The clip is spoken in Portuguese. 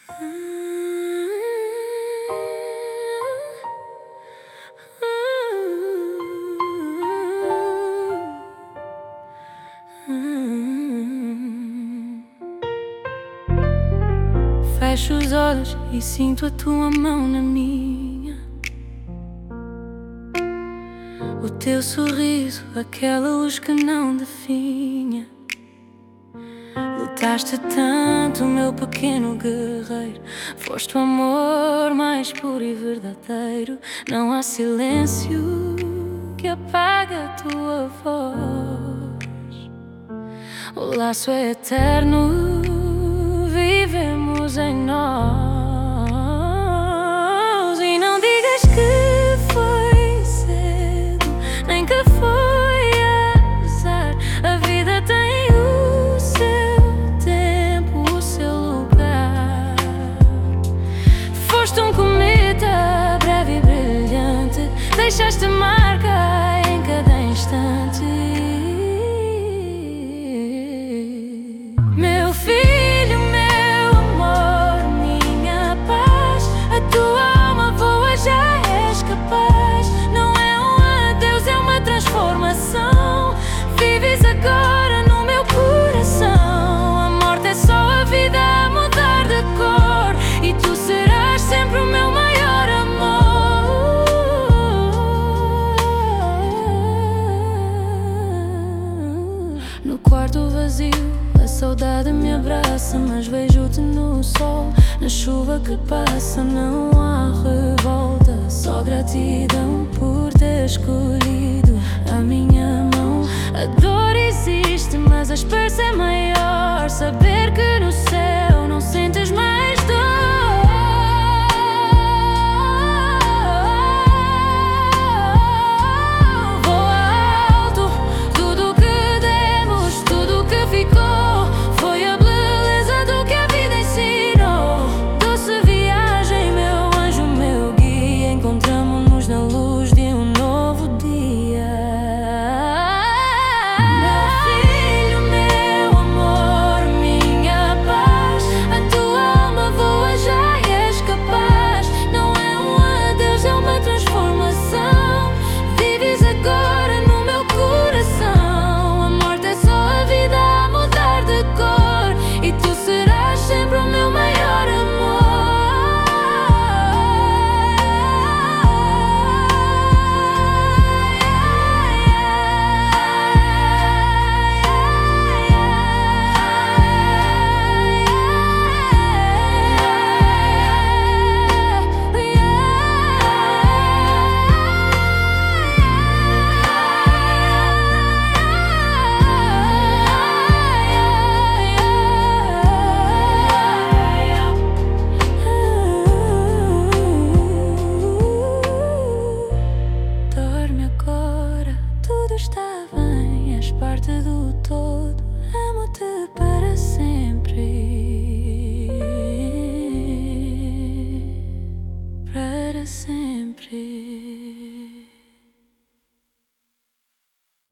Fecho os olhos e sinto a tua mão na minha. O teu sorriso, aquela luz que não definha. Lutaste tanto, meu pequeno guerreiro. Foste o amor mais puro e verdadeiro. Não há silêncio que apague a tua voz. O laço é eterno, vivemos em nós. E não digas que foi cedo, nem que foi azar. A vida tem o seu tempo, o seu lugar. Foste um cometa, breve e brilhante. Deixaste marca em cada instante. Meu filho, meu amor, minha paz. A tua alma voa, já és capaz. Não é um adeus, é uma transformação. Vives agora no meu coração. A morte é só a vida a mudar de cor. E tu serás sempre o meu maior amor. No quarto vazio a saudade me abraça, mas vejo-te no sol, na chuva que passa. Não há revolta, só gratidão por ter escolhido a minha mão. A dor existe, mas a esperança é maior. Saber que no céu não sentes mais